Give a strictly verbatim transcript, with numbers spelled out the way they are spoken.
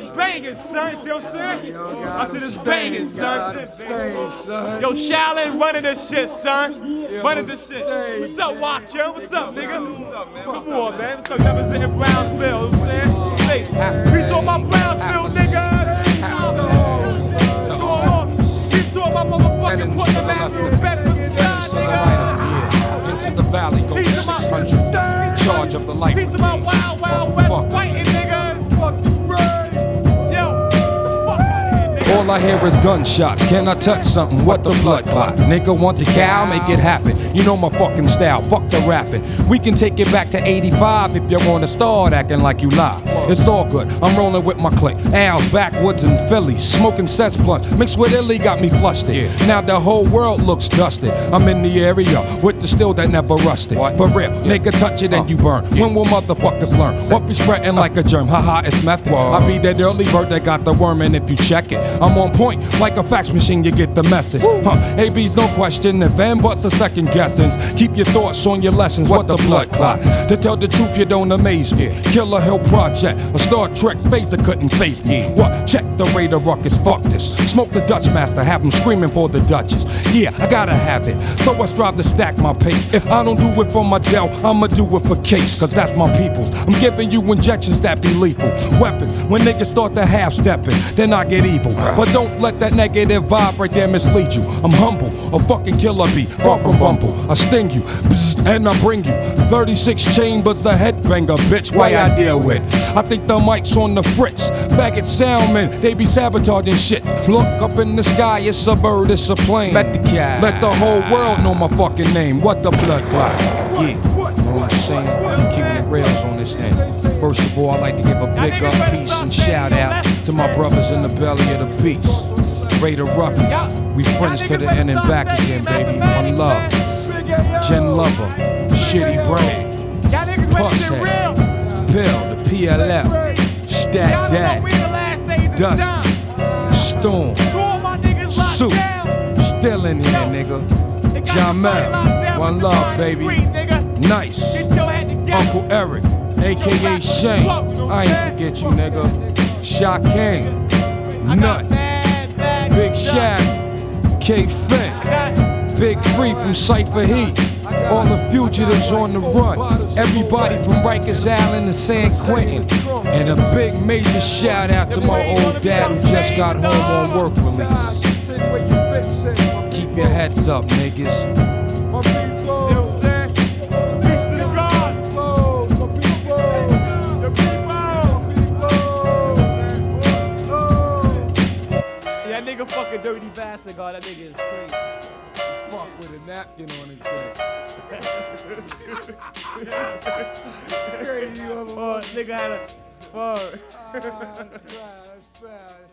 banging, son. See what I'm saying? Yo, I said it's banging, son. Stain, son. Yo, Shaolin running this shit, son. Yo, Running this shit. stay, What's up, man. Walk, What's up, nigga? What's up, man? Come on, man. What's up, representing Brownsville? You know what I'm saying? Hey, peace on my Brownsville, nigga. What's going on? Peace on my motherfucking Portland, Master, Bedford, nigga. Into the valley, go Peace of my six hundred. Charge of the light. Peace of my wild, wild west fighting, niggas. Yo, fuck out of here, nigga. All I hear is gunshots. Can I touch something? What the blood clot? Nigga want the cow? Make it happen. You know my fucking style. Fuck the rapping. We can take it back to eighty-five if you wanna start acting like you lie. It's all good. I'm rolling with my clique. Al's backwoods in Philly, smoking cess blunts. Mixed with Illy got me flustered. Yeah. Now the whole world looks dusted. I'm in the area with the steel that never rusted. What? For real, yeah. Nigga, touch it and uh, you burn. Yeah. When will motherfuckers learn? What be spreading uh, like a germ? Haha, it's method. Whoa. I be that early bird that got the worm, and if you check it, I'm on point like a fax machine. You get the message. Huh? A B's no question. If and buts a second guessings. Keep your thoughts on your lessons. What, what the blood clot? To tell the truth, you don't amaze me. Yeah. Killer Hill Project. A Star Trek phaser couldn't face me. Yeah. What? Check the radar ruckus, fuck this. Smoke the Dutch master, have him screaming for the Duchess. Yeah, I gotta have it, so I strive to stack my pace. If I don't do it for my Dell, I'ma do it for case, cause that's my peoples. I'm giving you injections that be lethal. Weapons, when niggas start to half-stepping, then I get evil. But don't let that negative vibe right there mislead you. I'm humble, a fucking killer bee, far from bumble. I sting you, bzz, and I bring you thirty-six chambers, a headbanger, bitch, why I deal with? I think the mic's on the fritz. Faggot soundmen, they be sabotaging shit. Look up in the sky, it's a bird, it's a plane. Let the cat, let the whole world know my fucking name. What the blood clot? Yeah, you know what I'm saying? Keeping the rails on this end. First of all, I'd like to give a big up, peace, and shout out to my brothers in the belly of the beast. Raider Ruckus, we friends to the end and back again, baby. One love. Jen Lover, Shitty Brain, Pusshead, Pill, the P L F, Stack Dad, Dusty, Storm, Soup, still in here, nigga. Jamel, one love, baby. Nice, Uncle Eric, aka Shane. I ain't forget you, nigga. Shaq Nut, Big Shaft, K Finn, Big Free from Cypher Heat. All the fugitives on the run. Everybody from Rikers Island to San Quentin. And a big major shout out to my old dad who just got home on work release. Keep your heads up, niggas. That nigga fucking dirty bastard, God. That nigga is crazy. Fuck with a napkin on his head. Oh, nigga had a fuck. Oh, that's bad, that's bad.